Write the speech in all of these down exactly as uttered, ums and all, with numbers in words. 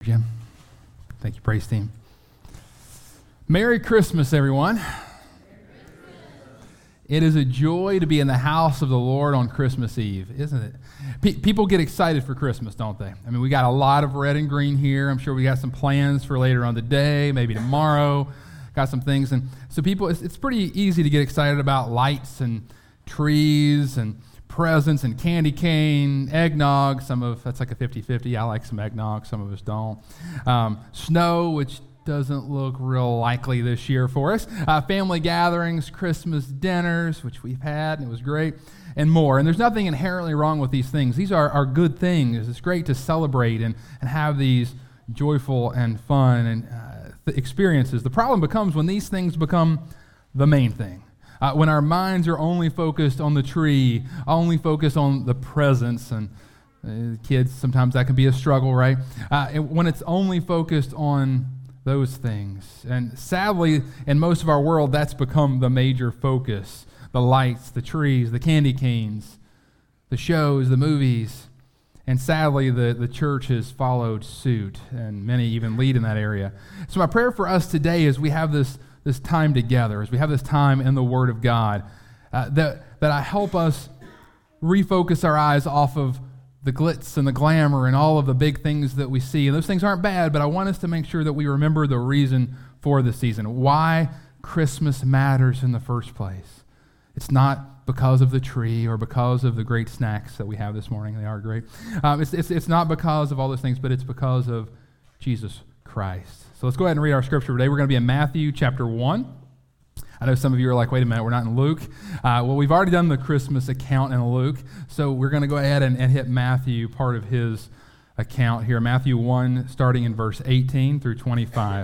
Jim. Thank you, praise team. Merry Christmas, everyone. Merry Christmas. It is a joy to be in the house of the Lord on Christmas Eve, isn't it? Pe- people get excited for Christmas, don't they? I mean, we got a lot of red and green here. I'm sure we got some plans for later on the day, maybe tomorrow. Got some things. And so people, it's, it's pretty easy to get excited about lights and trees and presents and candy cane, eggnog. Some of that's like a fifty-fifty. I like some eggnog. Some of us don't. Um, snow, which doesn't look real likely this year for us. Uh, family gatherings, Christmas dinners, which we've had, and it was great, and more. And there's nothing inherently wrong with these things. These are, are good things. It's great to celebrate and, and have these joyful and fun and uh, th- experiences. The problem becomes when these things become the main thing. Uh, when our minds are only focused on the tree, only focused on the presents, and uh, kids, sometimes that can be a struggle, right? Uh, and when it's only focused on those things. And sadly, in most of our world, that's become the major focus. The lights, the trees, the candy canes, the shows, the movies. And sadly, the, the church has followed suit, and many even lead in that area. So my prayer for us today is we have this this time together, as we have this time in the Word of God, uh, that, that I help us refocus our eyes off of the glitz and the glamour and all of the big things that we see. And those things aren't bad, but I want us to make sure that we remember the reason for the season, why Christmas matters in the first place. It's not because of the tree or because of the great snacks that we have this morning. They are great. Um, it's, it's, it's not because of all those things, but it's because of Jesus Christ. So let's go ahead and read our scripture today. We're going to be in Matthew chapter one. I know some of you are like, wait a minute, we're not in Luke. Uh, well, we've already done the Christmas account in Luke, so we're going to go ahead and, and hit Matthew, part of his account here. Matthew one, starting in verse eighteen through twenty-five.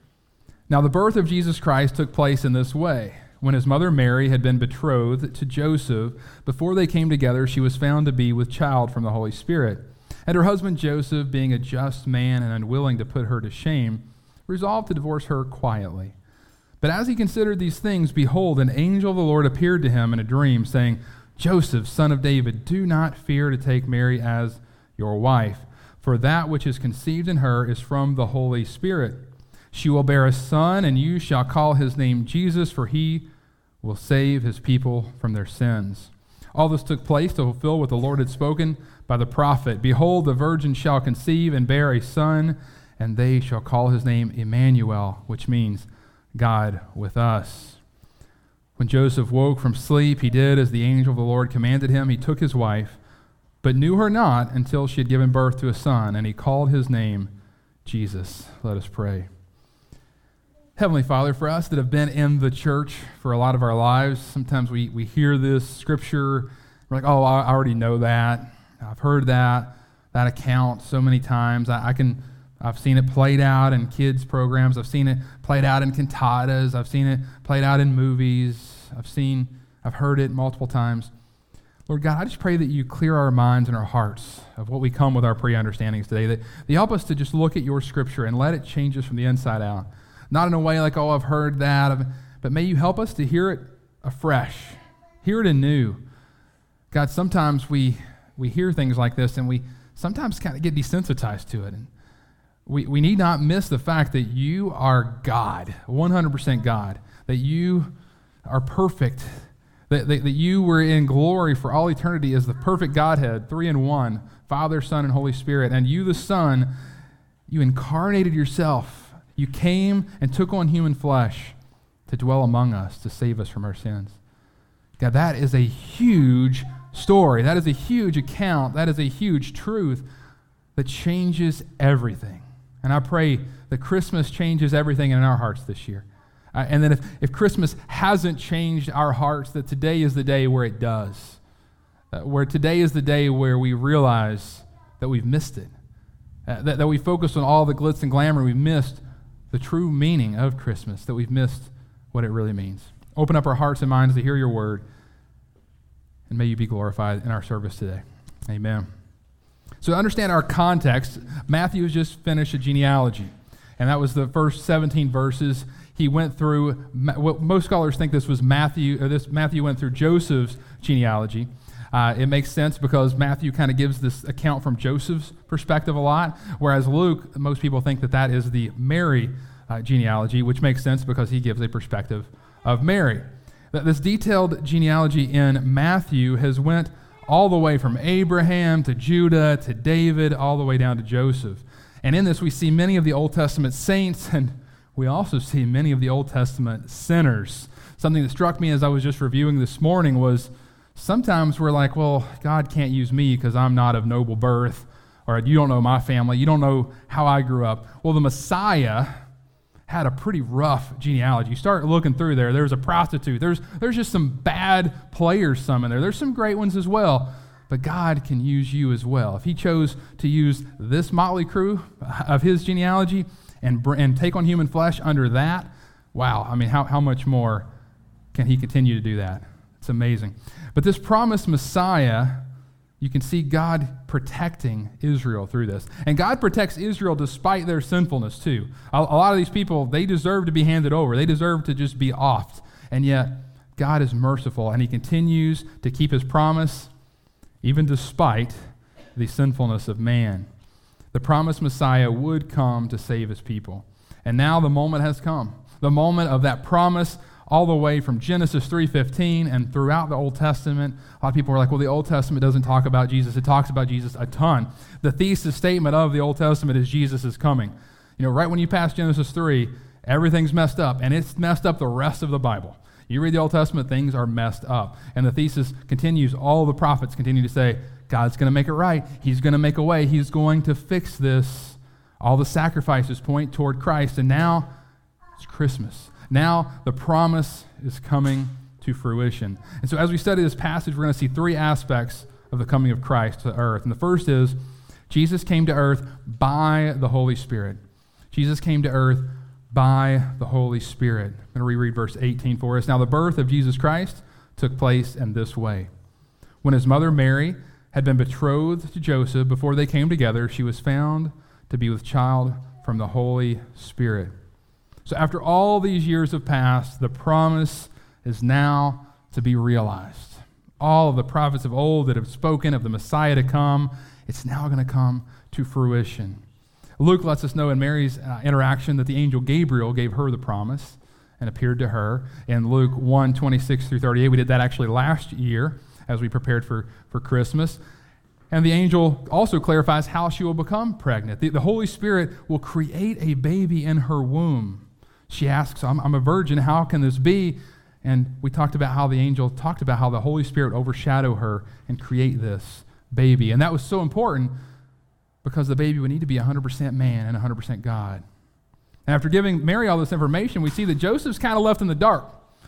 Now the birth of Jesus Christ took place in this way. When his mother Mary had been betrothed to Joseph, before they came together, she was found to be with child from the Holy Spirit. And her husband Joseph, being a just man and unwilling to put her to shame, resolved to divorce her quietly. But as he considered these things, behold, an angel of the Lord appeared to him in a dream, saying, Joseph, son of David, do not fear to take Mary as your wife, for that which is conceived in her is from the Holy Spirit. She will bear a son, and you shall call his name Jesus, for he will save his people from their sins. All this took place to fulfill what the Lord had spoken by the prophet. Behold, the virgin shall conceive and bear a son, and they shall call his name Emmanuel, which means God with us. When Joseph woke from sleep, he did as the angel of the Lord commanded him. He took his wife, but knew her not until she had given birth to a son, and he called his name Jesus. Let us pray. Heavenly Father, for us that have been in the church for a lot of our lives, sometimes we, we hear this scripture, we're like, oh, I already know that. I've heard that, that account so many times. I, I can, I've seen it played out in kids' programs. I've seen it played out in cantatas. I've seen it played out in movies. I've seen, I've heard it multiple times. Lord God, I just pray that you clear our minds and our hearts of what we come with our pre-understandings today, that you help us to just look at your scripture and let it change us from the inside out. Not in a way like, oh, I've heard that, but may you help us to hear it afresh, hear it anew. God, sometimes we we hear things like this and we sometimes kind of get desensitized to it. And we, we need not miss the fact that you are God, one hundred percent God, that you are perfect, that, that, that you were in glory for all eternity as the perfect Godhead, three in one, Father, Son, and Holy Spirit. And you, the Son, you incarnated yourself. You came and took on human flesh to dwell among us, to save us from our sins. God, that is a huge story. That is a huge account. That is a huge truth that changes everything. And I pray that Christmas changes everything in our hearts this year. Uh, and that if, if Christmas hasn't changed our hearts, that today is the day where it does. Uh, where today is the day where we realize that we've missed it. Uh, that, that we focus on all the glitz and glamour. We've missed the true meaning of Christmas, that we've missed what it really means. Open up our hearts and minds to hear your word, and may you be glorified in our service today. Amen. So to understand our context, Matthew has just finished a genealogy, and that was the first seventeen verses. He went through, what most scholars think this was Matthew, or this Matthew went through Joseph's genealogy. Uh, it makes sense because Matthew kind of gives this account from Joseph's perspective a lot, whereas Luke, most people think that that is the Mary uh, genealogy, which makes sense because he gives a perspective of Mary. This detailed genealogy in Matthew has went all the way from Abraham to Judah to David, all the way down to Joseph. And in this, we see many of the Old Testament saints, and we also see many of the Old Testament sinners. Something that struck me as I was just reviewing this morning was sometimes we're like, well, God can't use me because I'm not of noble birth, or you don't know my family, you don't know how I grew up. Well, the Messiah had a pretty rough genealogy. You start looking through there, there's a prostitute, there's, there's just some bad players some in there. There's some great ones as well, but God can use you as well. If he chose to use this motley crew of his genealogy and, and take on human flesh under that, wow, I mean, how, how much more can he continue to do that? It's amazing. But this promised Messiah, you can see God protecting Israel through this. And God protects Israel despite their sinfulness too. A, a lot of these people, they deserve to be handed over. They deserve to just be offed. And yet, God is merciful, and he continues to keep his promise even despite the sinfulness of man. The promised Messiah would come to save his people. And now the moment has come. The moment of that promise all the way from Genesis three fifteen and throughout the Old Testament. A lot of people are like, well, the Old Testament doesn't talk about Jesus. It talks about Jesus a ton. The thesis statement of the Old Testament is Jesus is coming. You know, right when you pass Genesis three, everything's messed up, and it's messed up the rest of the Bible. You read the Old Testament, things are messed up. And the thesis continues, all the prophets continue to say, God's going to make it right. He's going to make a way. He's going to fix this. All the sacrifices point toward Christ, and now it's Christmas. Now the promise is coming to fruition. And so as we study this passage, we're going to see three aspects of the coming of Christ to earth. And the first is, Jesus came to earth by the Holy Spirit. Jesus came to earth by the Holy Spirit. I'm going to reread verse eighteen for us. Now the birth of Jesus Christ took place in this way. When his mother Mary had been betrothed to Joseph, before they came together, she was found to be with child from the Holy Spirit. So after all these years have passed, the promise is now to be realized. All of the prophets of old that have spoken of the Messiah to come, it's now going to come to fruition. Luke lets us know in Mary's uh, interaction that the angel Gabriel gave her the promise and appeared to her. In Luke one, twenty-six through thirty-eight, we did that actually last year as we prepared for, for Christmas. And the angel also clarifies how she will become pregnant. The, the Holy Spirit will create a baby in her womb. She asks, I'm, I'm a virgin, how can this be? And we talked about how the angel talked about how the Holy Spirit overshadow her and create this baby. And that was so important because the baby would need to be one hundred percent man and one hundred percent God. And after giving Mary all this information, we see that Joseph's kind of left in the dark.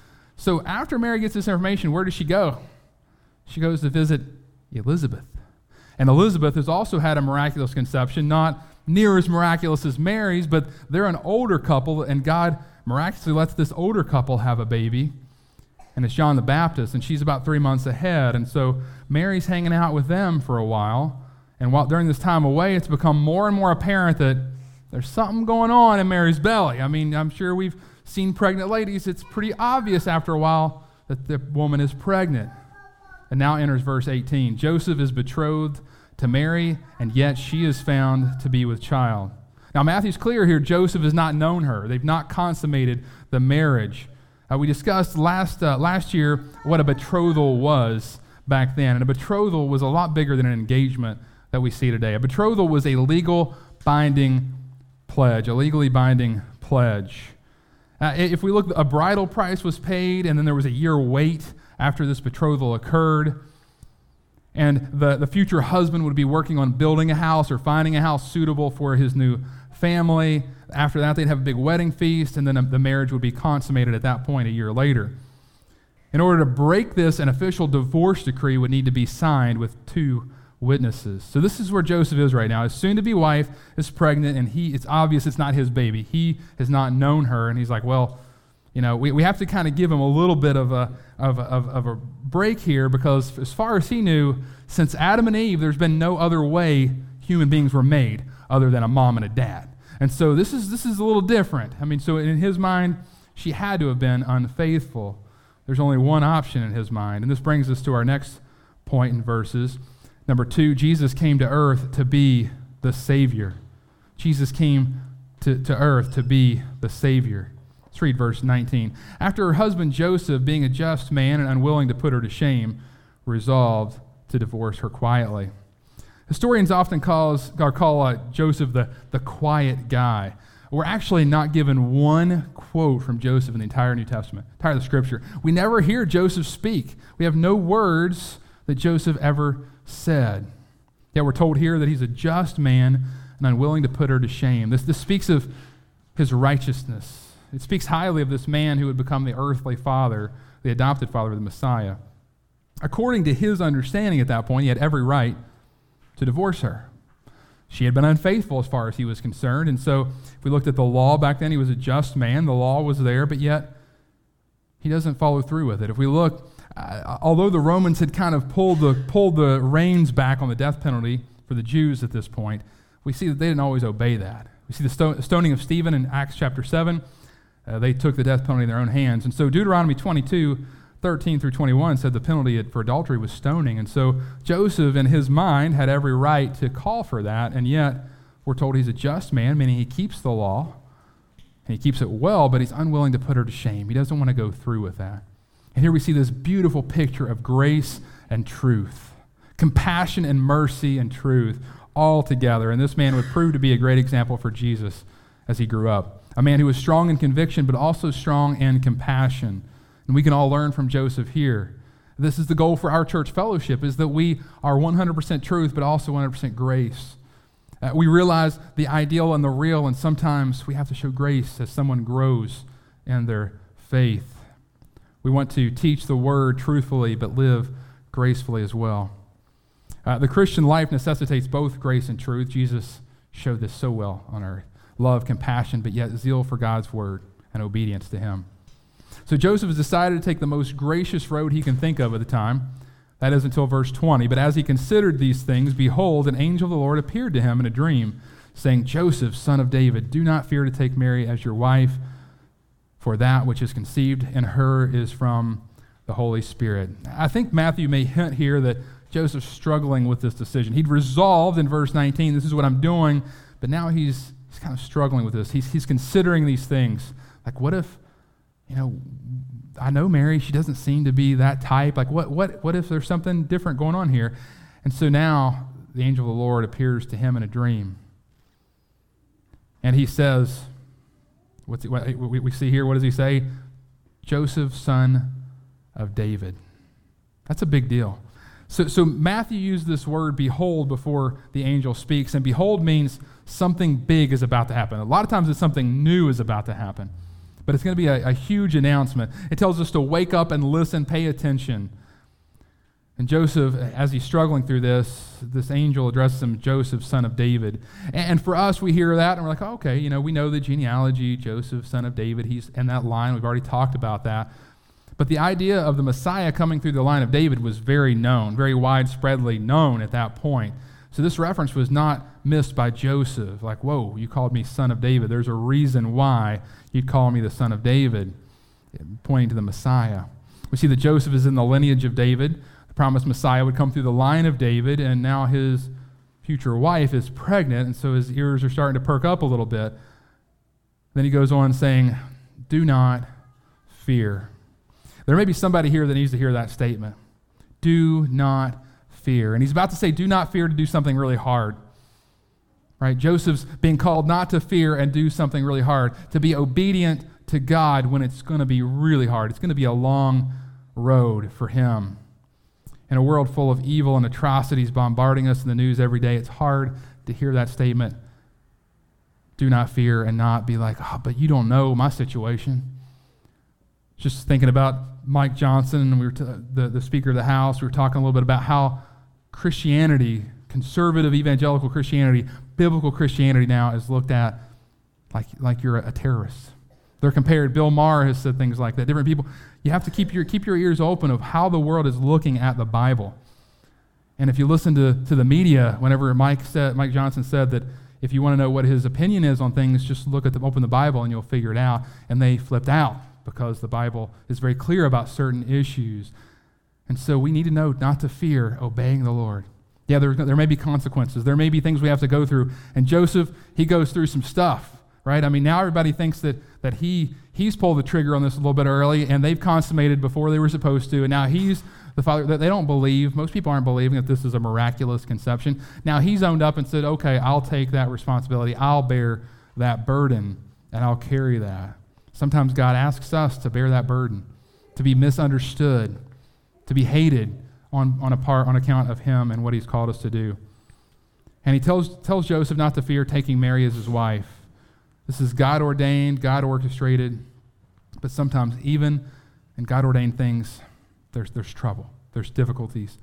So after Mary gets this information, where does she go? She goes to visit Elizabeth. And Elizabeth has also had a miraculous conception, not near as miraculous as Mary's, but they're an older couple, and God miraculously lets this older couple have a baby, and it's John the Baptist, and she's about three months ahead, and so Mary's hanging out with them for a while, and while during this time away, it's become more and more apparent that there's something going on in Mary's belly. I mean, I'm sure we've seen pregnant ladies. It's pretty obvious after a while that the woman is pregnant. And now enters verse eighteen. Joseph is betrothed to Mary, and yet she is found to be with child. Now, Matthew's clear here. Joseph has not known her. They've not consummated the marriage. Uh, we discussed last uh, last year what a betrothal was back then, and a betrothal was a lot bigger than an engagement that we see today. A betrothal was a legal binding pledge, a legally binding pledge. Uh, if we look, a bridal price was paid, and then there was a year wait after this betrothal occurred. And the, the future husband would be working on building a house or finding a house suitable for his new family. After that, they'd have a big wedding feast, and then the marriage would be consummated at that point a year later. In order to break this, an official divorce decree would need to be signed with two witnesses. So this is where Joseph is right now. His soon-to-be wife is pregnant, and he it's obvious it's not his baby. He has not known her, and he's like, well, you know, we, we have to kind of give him a little bit of a, of, of, of a break here, because as far as he knew, since Adam and Eve, there's been no other way human beings were made other than a mom and a dad. And so this is this is a little different. I mean, so in his mind, she had to have been unfaithful. There's only one option in his mind. And this brings us to our next point in verses. Number two, Jesus came to earth to be the Savior. Jesus came to, to earth to be the Savior. Let's read verse nineteen. After her husband Joseph, being a just man and unwilling to put her to shame, resolved to divorce her quietly. Historians often calls, or call uh, Joseph the, the quiet guy. We're actually not given one quote from Joseph in the entire New Testament, entire of the Scripture. We never hear Joseph speak. We have no words that Joseph ever said. Yet we're told here that he's a just man and unwilling to put her to shame. This, this speaks of his righteousness. It speaks highly of this man who would become the earthly father, the adopted father of the Messiah. According to his understanding at that point, he had every right to divorce her. She had been unfaithful as far as he was concerned, and so if we looked at the law back then, he was a just man. The law was there, but yet he doesn't follow through with it. If we look, uh, although the Romans had kind of pulled the pulled the reins back on the death penalty for the Jews at this point, we see that they didn't always obey that. We see the sto- stoning of Stephen in Acts chapter seven. Uh, they took the death penalty in their own hands, and so Deuteronomy twenty-two, thirteen through twenty-one said the penalty for adultery was stoning. And so Joseph, in his mind, had every right to call for that, and yet we're told he's a just man, meaning he keeps the law, and he keeps it well, but he's unwilling to put her to shame. He doesn't want to go through with that. And here we see this beautiful picture of grace and truth, compassion and mercy and truth all together. And this man would prove to be a great example for Jesus as he grew up. A man who was strong in conviction, but also strong in compassion. And we can all learn from Joseph here. This is the goal for our church fellowship, is that we are one hundred percent truth, but also one hundred percent grace. Uh, we realize the ideal and the real, and sometimes we have to show grace as someone grows in their faith. We want to teach the word truthfully, but live gracefully as well. Uh, the Christian life necessitates both grace and truth. Jesus showed this so well on earth. Love, compassion, but yet zeal for God's word and obedience to him. So Joseph has decided to take the most gracious road he can think of at the time. That is until verse twenty. But as he considered these things, behold, an angel of the Lord appeared to him in a dream, saying, Joseph, son of David, do not fear to take Mary as your wife, for that which is conceived in her is from the Holy Spirit. I think Matthew may hint here that Joseph's struggling with this decision. He'd resolved in verse nineteen, this is what I'm doing, but now he's, he's kind of struggling with this. He's, he's considering these things. Like, what if, you know, I know Mary, she doesn't seem to be that type. Like, what what what if there's something different going on here? And so now the angel of the Lord appears to him in a dream. And he says, what's it, what we, we see here, what does he say? Joseph, son of David. That's a big deal. So, so Matthew used this word, behold, before the angel speaks. And behold means something big is about to happen. A lot of times it's something new is about to happen. But it's going to be a, a huge announcement. It tells us to wake up and listen, pay attention. And Joseph, as he's struggling through this, this angel addresses him, Joseph, son of David. And, and for us, we hear that, and we're like, oh, okay, you know, we know the genealogy, Joseph, son of David. He's in that line. We've already talked about that. But the idea of the Messiah coming through the line of David was very known, very widespreadly known at that point. So this reference was not missed by Joseph. Like, whoa, you called me son of David. There's a reason why you'd call me the son of David, pointing to the Messiah. We see that Joseph is in the lineage of David. The promised Messiah would come through the line of David, and now his future wife is pregnant, and so his ears are starting to perk up a little bit. Then he goes on saying, do not fear. There may be somebody here that needs to hear that statement. Do not fear. And he's about to say, do not fear to do something really hard. Right? Joseph's being called not to fear and do something really hard, to be obedient to God when it's going to be really hard. It's going to be a long road for him. In a world full of evil and atrocities bombarding us in the news every day, it's hard to hear that statement, do not fear, and not be like, oh, but you don't know my situation. Just thinking about Mike Johnson, and we were t- the, the Speaker of the House, we were talking a little bit about how Christianity, conservative evangelical Christianity, biblical Christianity now is looked at like, like you're a, a terrorist. They're compared, Bill Maher has said things like that. Different people, you have to keep your keep your ears open of how the world is looking at the Bible. And if you listen to, to the media, whenever Mike said, Mike Johnson said that if you want to know what his opinion is on things, just look at the, open the Bible and you'll figure it out. And they flipped out because the Bible is very clear about certain issues. And so we need to know not to fear obeying the Lord. Yeah, there, there may be consequences. There may be things we have to go through. And Joseph, he goes through some stuff, right? I mean, now everybody thinks that that he he's pulled the trigger on this a little bit early, and they've consummated before they were supposed to, and now he's the father. That they don't believe. Most people aren't believing that this is a miraculous conception. Now he's owned up and said, okay, I'll take that responsibility. I'll bear that burden, and I'll carry that. Sometimes God asks us to bear that burden, to be misunderstood, to be hated on, on a part on account of him and what he's called us to do. And he tells tells Joseph not to fear taking Mary as his wife. This is God ordained, God orchestrated, but sometimes even in God ordained things, there's there's trouble, there's difficulties.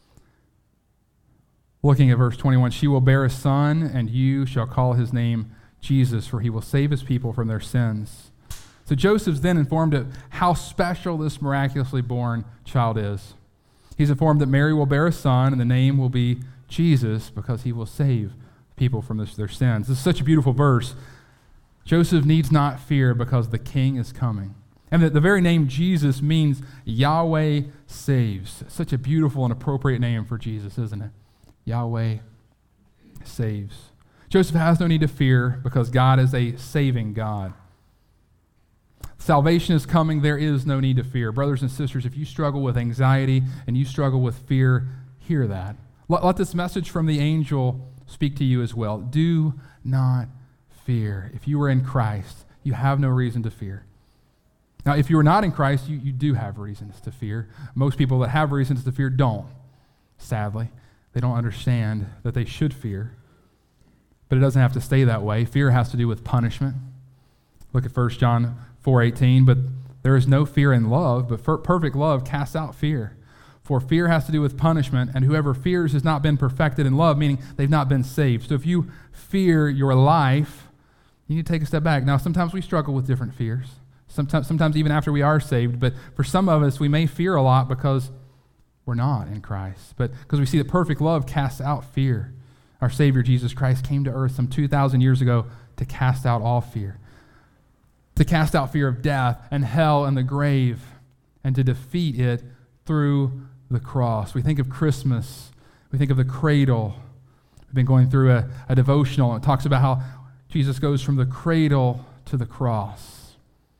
Looking at verse twenty-one, she will bear a son, and you shall call his name Jesus, for he will save his people from their sins. So Joseph's then informed of how special this miraculously born child is. He's informed that Mary will bear a son, and the name will be Jesus, because he will save people from this, their sins. This is such a beautiful verse. Joseph needs not fear because the king is coming. And the, the very name Jesus means Yahweh saves. Such a beautiful and appropriate name for Jesus, isn't it? Yahweh saves. Joseph has no need to fear because God is a saving God. Salvation is coming. There is no need to fear. Brothers and sisters, if you struggle with anxiety and you struggle with fear, hear that. Let, let this message from the angel speak to you as well. Do not fear. If you are in Christ, you have no reason to fear. Now, if you are not in Christ, you, you do have reasons to fear. Most people that have reasons to fear don't, sadly. They don't understand that they should fear. But it doesn't have to stay that way. Fear has to do with punishment. Look at First John four eighteen, but there is no fear in love, but perfect love casts out fear. For fear has to do with punishment, and whoever fears has not been perfected in love, meaning they've not been saved. So if you fear your life, you need to take a step back. Now, sometimes we struggle with different fears. Sometimes, sometimes even after we are saved, but for some of us, we may fear a lot because we're not in Christ. But because we see that perfect love casts out fear. Our Savior, Jesus Christ, came to earth some two thousand years ago to cast out all fear. To cast out fear of death and hell and the grave, and to defeat it through the cross. We think of Christmas. We think of the cradle. We've been going through a, a devotional. It talks about how Jesus goes from the cradle to the cross.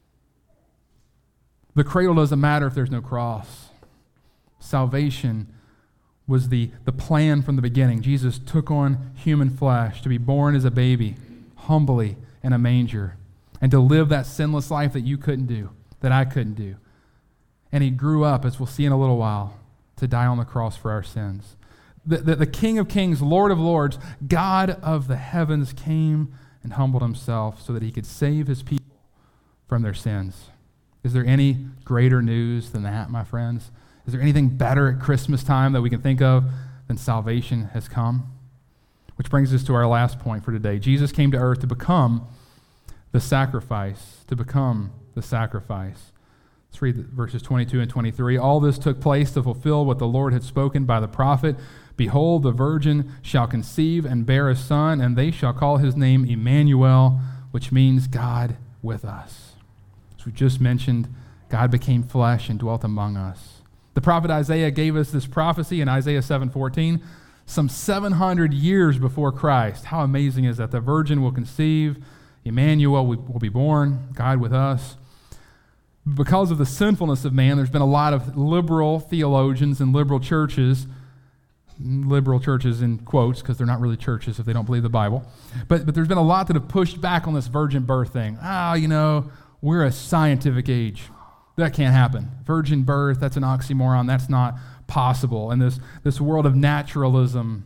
The cradle doesn't matter if there's no cross. Salvation was the, the plan from the beginning. Jesus took on human flesh to be born as a baby, humbly in a manger, and to live that sinless life that you couldn't do, that I couldn't do. And he grew up, as we'll see in a little while, to die on the cross for our sins. The, the, the King of Kings, Lord of Lords, God of the heavens came and humbled himself so that he could save his people from their sins. Is there any greater news than that, my friends? Is there anything better at Christmas time that we can think of than salvation has come? Which brings us to our last point for today. Jesus came to earth to become the sacrifice, to become the sacrifice. Let's read verses twenty-two and twenty-three. All this took place to fulfill what the Lord had spoken by the prophet. Behold, the virgin shall conceive and bear a son, and they shall call his name Emmanuel, which means God with us. As we just mentioned, God became flesh and dwelt among us. The prophet Isaiah gave us this prophecy in Isaiah seven fourteen, some seven hundred years before Christ. How amazing is that? The virgin will conceive, Emmanuel will be born, God with us. Because of the sinfulness of man, there's been a lot of liberal theologians and liberal churches, liberal churches in quotes, because they're not really churches if they don't believe the Bible, but, but there's been a lot that have pushed back on this virgin birth thing. Ah, you know, we're a scientific age. That can't happen. Virgin birth, that's an oxymoron. That's not possible in this, this world of naturalism.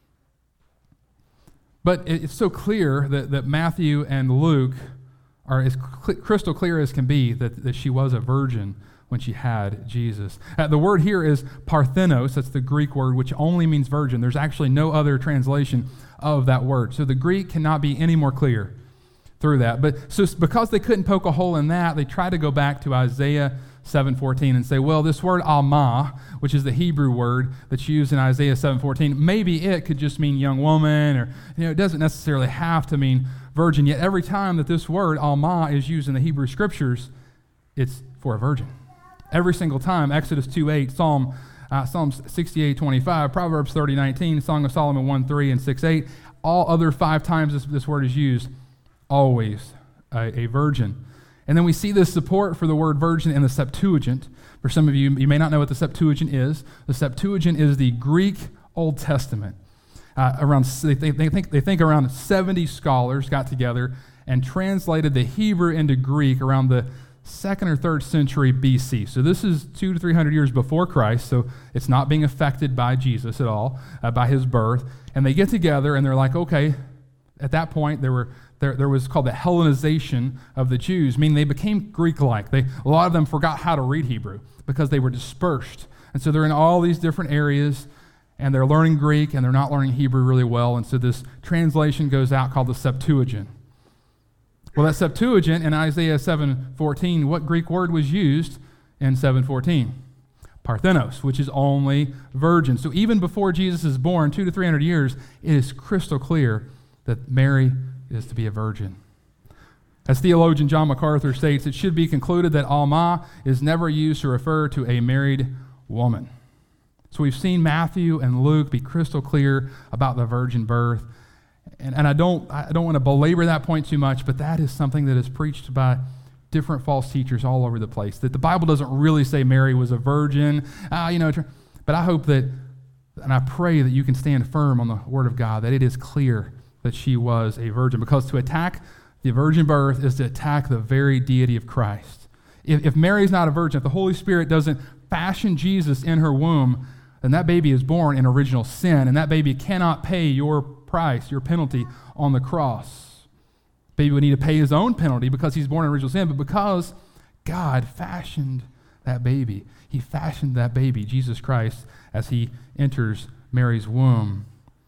But it's so clear that, that Matthew and Luke are as cl- crystal clear as can be that, that she was a virgin when she had Jesus. Uh, the word here is parthenos. That's the Greek word, which only means virgin. There's actually no other translation of that word. So the Greek cannot be any more clear through that. But so because they couldn't poke a hole in that, they tried to go back to Isaiah seven fourteen and say, well, this word almah, which is the Hebrew word that's used in Isaiah seven fourteen, maybe it could just mean young woman, or you know, it doesn't necessarily have to mean virgin. Yet every time that this word almah is used in the Hebrew scriptures, it's for a virgin. every single time. Exodus two eight, Psalm uh, Psalms sixty-eight twenty-five, Proverbs thirty nineteen, Song of Solomon one three and six eight. All other five times this, this word is used, always a, a virgin. And then we see this support for the word virgin in the Septuagint. For some of you, you may not know what the Septuagint is. The Septuagint is the Greek Old Testament. Uh, around they, they, they think they think around seventy scholars got together and translated the Hebrew into Greek around the second or third century B C. So this is two to three hundred years before Christ. So it's not being affected by Jesus at all, uh, by his birth. And they get together and they're like, okay. At that point, there were there there was called the Hellenization of the Jews, meaning they became Greek-like. They a lot of them forgot how to read Hebrew because they were dispersed, and so they're in all these different areas. And they're learning Greek, and they're not learning Hebrew really well, and so this translation goes out called the Septuagint. Well, that Septuagint in Isaiah seven fourteen, what Greek word was used in seven fourteen? Parthenos, which is only virgin. So even before Jesus is born, two to three hundred years, it is crystal clear that Mary is to be a virgin. As theologian John MacArthur states, it should be concluded that Alma is never used to refer to a married woman. So we've seen Matthew and Luke be crystal clear about the virgin birth. And, and I don't I don't want to belabor that point too much, but that is something that is preached by different false teachers all over the place, that the Bible doesn't really say Mary was a virgin. Uh, you know, but I hope that, and I pray that you can stand firm on the Word of God, that it is clear that she was a virgin, because to attack the virgin birth is to attack the very deity of Christ. If, if Mary's not a virgin, if the Holy Spirit doesn't fashion Jesus in her womb, then that baby is born in original sin, and that baby cannot pay your price, your penalty on the cross. Baby would need to pay his own penalty because he's born in original sin, but because God fashioned that baby, he fashioned that baby, Jesus Christ, as he enters Mary's womb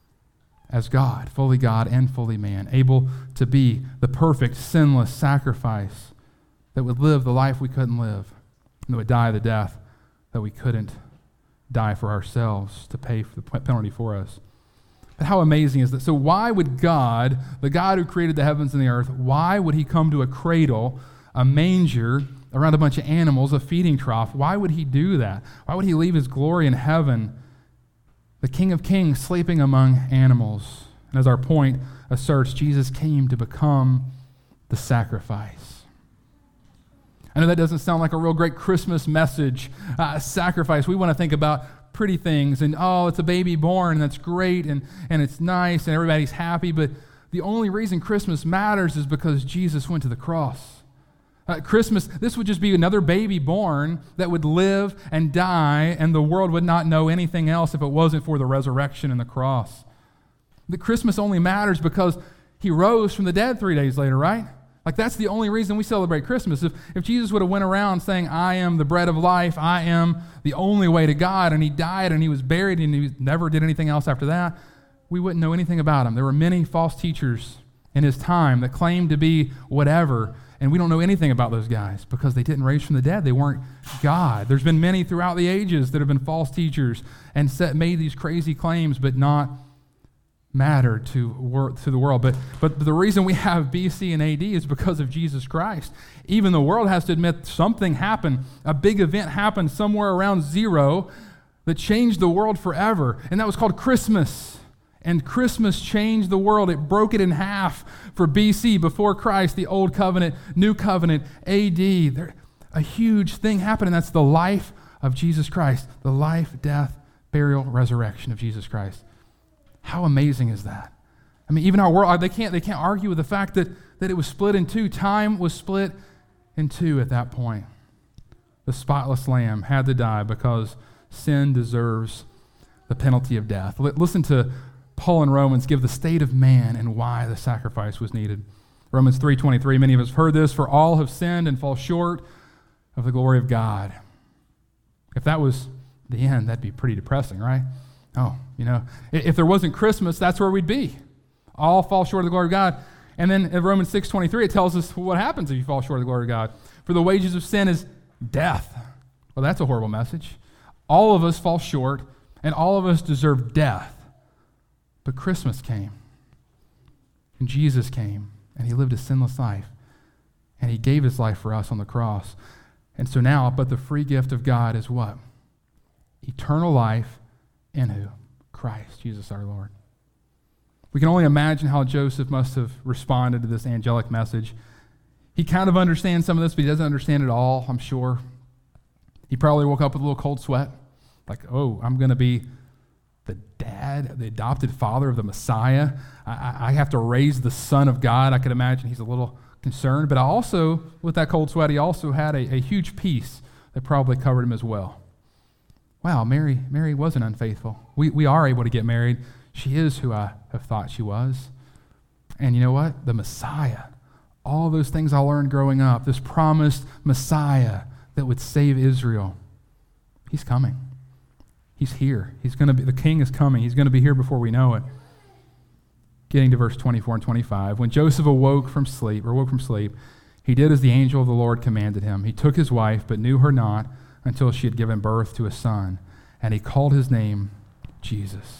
as God, fully God and fully man, able to be the perfect, sinless sacrifice that would live the life we couldn't live, and that would die the death that we couldn't die for ourselves, to pay for the penalty for us. But how amazing is that? So why would God, the God who created the heavens and the earth, why would he come to a cradle, a manger, around a bunch of animals, a feeding trough? Why would he do that? Why would he leave his glory in heaven, the King of Kings, sleeping among animals? And as our point asserts, Jesus came to become the sacrifice. I know that doesn't sound like a real great Christmas message, uh, sacrifice. We want to think about pretty things and, oh, it's a baby born, and that's great, and, and it's nice, and everybody's happy, but the only reason Christmas matters is because Jesus went to the cross. Uh, Christmas, this would just be another baby born that would live and die, and the world would not know anything else if it wasn't for the resurrection and the cross. The Christmas only matters because he rose from the dead three days later, right? Like, that's the only reason we celebrate Christmas. If, if Jesus would have went around saying, I am the bread of life, I am the only way to God, and he died and he was buried and he never did anything else after that, we wouldn't know anything about him. There were many false teachers in his time that claimed to be whatever, and we don't know anything about those guys because they didn't raise from the dead. They weren't God. There's been many throughout the ages that have been false teachers and set, made these crazy claims, but not matter to wor- to the world. But but the reason we have B C and A D is because of Jesus Christ. Even the world has to admit something happened. A big event happened somewhere around zero that changed the world forever, and that was called Christmas. And Christmas changed the world. It broke it in half for B C, before Christ, the Old Covenant, New Covenant, A D. There, a huge thing happened, and that's the life of Jesus Christ, the life, death, burial, resurrection of Jesus Christ. How amazing is that? I mean, even our world, they can't, they can't argue with the fact that, that it was split in two. Time was split in two at that point. The spotless lamb had to die because sin deserves the penalty of death. Listen to Paul in Romans give the state of man and why the sacrifice was needed. Romans three twenty-three, many of us have heard this, for all have sinned and fall short of the glory of God. If that was the end, that'd be pretty depressing, right? Oh, you know, if there wasn't Christmas, that's where we'd be. All fall short of the glory of God. And then in Romans six twenty-three, it tells us what happens if you fall short of the glory of God. For the wages of sin is death. Well, that's a horrible message. All of us fall short, and all of us deserve death. But Christmas came, and Jesus came, and he lived a sinless life, and he gave his life for us on the cross. And so now, but the free gift of God is what? Eternal life in who? Christ, Jesus our Lord. We can only imagine how Joseph must have responded to this angelic message. He kind of understands some of this, but he doesn't understand it all, I'm sure. He probably woke up with a little cold sweat, like, oh, I'm going to be the dad, the adopted father of the Messiah. I, I have to raise the Son of God. I could imagine he's a little concerned, but I also, with that cold sweat, he also had a, a huge peace that probably covered him as well. Wow, Mary Mary wasn't unfaithful. We, we are able to get married. She is who I have thought she was. And you know what? The Messiah, all those things I learned growing up, this promised Messiah that would save Israel, he's coming. He's here. He's going to be, the king is coming. He's going to be here before we know it. Getting to verse twenty-four and twenty-five. When Joseph awoke from sleep, or woke from sleep, he did as the angel of the Lord commanded him. He took his wife, but knew her not until she had given birth to a son, and he called his name Jesus.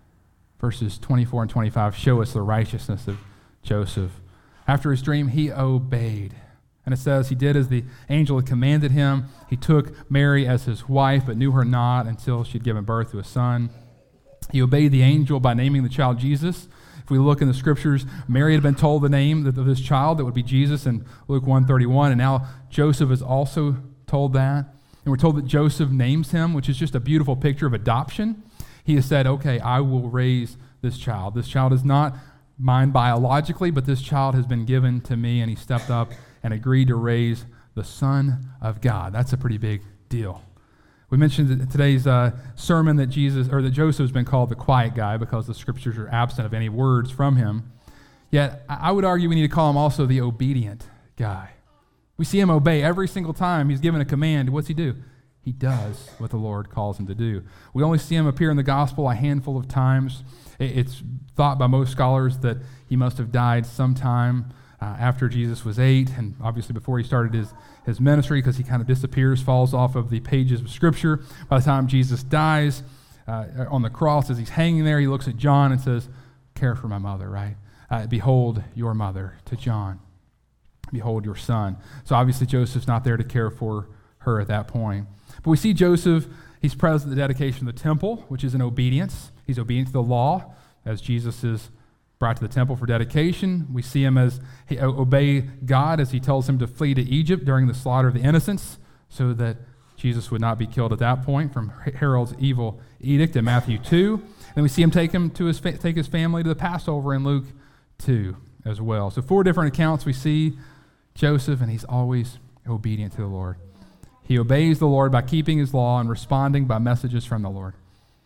Verses twenty-four and twenty-five show us the righteousness of Joseph. After his dream, he obeyed. And it says he did as the angel had commanded him. He took Mary as his wife, but knew her not until she had given birth to a son. He obeyed the angel by naming the child Jesus. If we look in the scriptures, Mary had been told the name of this child that would be Jesus in Luke one thirty-one, and now Joseph is also told that. And we're told that Joseph names him, which is just a beautiful picture of adoption. He has said, okay, I will raise this child. This child is not mine biologically, but this child has been given to me, and he stepped up and agreed to raise the Son of God. That's a pretty big deal. We mentioned in today's uh, sermon that Jesus, or that Joseph has been called the quiet guy because the scriptures are absent of any words from him. Yet, I would argue we need to call him also the obedient guy. We see him obey every single time he's given a command. What's he do? He does what the Lord calls him to do. We only see him appear in the gospel a handful of times. It's thought by most scholars that he must have died sometime uh, after Jesus was eight, and obviously before he started his, his ministry, because he kind of disappears, falls off of the pages of Scripture. By the time Jesus dies uh, on the cross, as he's hanging there, he looks at John and says, care for my mother, right? Uh, Behold your mother, to John. Behold your son. So obviously Joseph's not there to care for her at that point. But we see Joseph, he's present at the dedication of the temple, which is in obedience. He's obedient to the law as Jesus is brought to the temple for dedication. We see him as he obey God as he tells him to flee to Egypt during the slaughter of the innocents so that Jesus would not be killed at that point from Herod's evil edict in Matthew two. And we see him take him to his fa- take his family to the Passover in Luke two as well. So four different accounts we see Joseph, and he's always obedient to the Lord. He obeys the Lord by keeping his law and responding by messages from the Lord.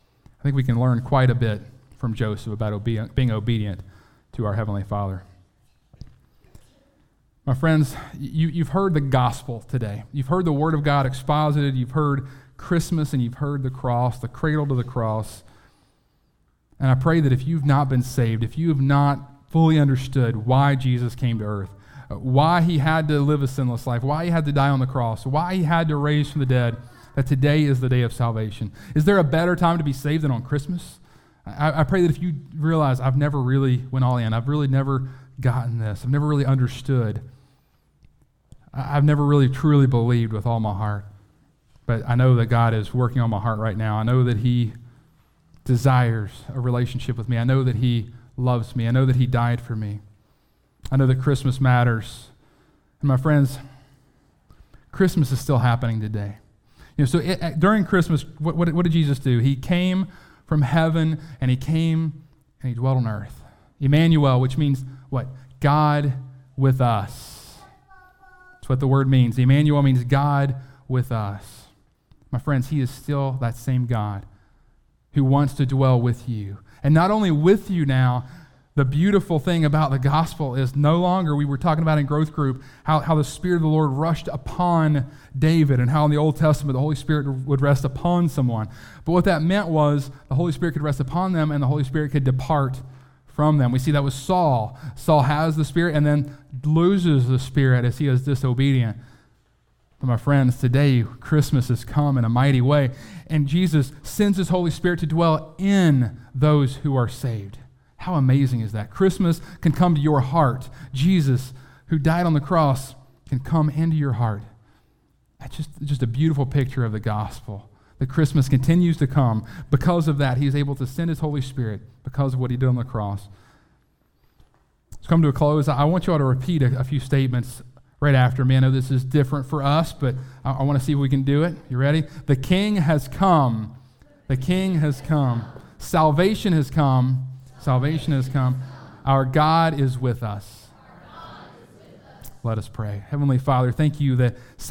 I think we can learn quite a bit from Joseph about obe- being obedient to our Heavenly Father. My friends, you, you've heard the gospel today. You've heard the Word of God exposited. You've heard Christmas, and you've heard the cross, the cradle to the cross. And I pray that if you've not been saved, if you have not fully understood why Jesus came to earth, why he had to live a sinless life, why he had to die on the cross, why he had to raise from the dead, that today is the day of salvation. Is there a better time to be saved than on Christmas? I, I pray that if you realize I've never really went all in, I've really never gotten this, I've never really understood, I've never really truly believed with all my heart, but I know that God is working on my heart right now. I know that he desires a relationship with me. I know that he loves me. I know that he died for me. I know that Christmas matters. And my friends, Christmas is still happening today. You know, so it, during Christmas, what, what, what did Jesus do? He came from heaven, and he came and he dwelt on earth. Emmanuel, which means what? God with us. That's what the word means. Emmanuel means God with us. My friends, he is still that same God who wants to dwell with you. And not only with you now, the beautiful thing about the gospel is no longer, we were talking about in growth group, how, how the Spirit of the Lord rushed upon David and how in the Old Testament the Holy Spirit would rest upon someone. But what that meant was the Holy Spirit could rest upon them and the Holy Spirit could depart from them. We see that with Saul. Saul has the Spirit and then loses the Spirit as he is disobedient. But my friends, today Christmas has come in a mighty way, and Jesus sends his Holy Spirit to dwell in those who are saved. How amazing is that? Christmas can come to your heart. Jesus, who died on the cross, can come into your heart. That's just, just a beautiful picture of the gospel. That Christmas continues to come. Because of that, he's able to send his Holy Spirit because of what he did on the cross. Let's come to a close. I want you all to repeat a, a few statements right after me. I know this is different for us, but I, I want to see if we can do it. You ready? The King has come. The King has come. Salvation has come. Salvation has come. Our God is with us. Let us pray. Heavenly Father, thank you that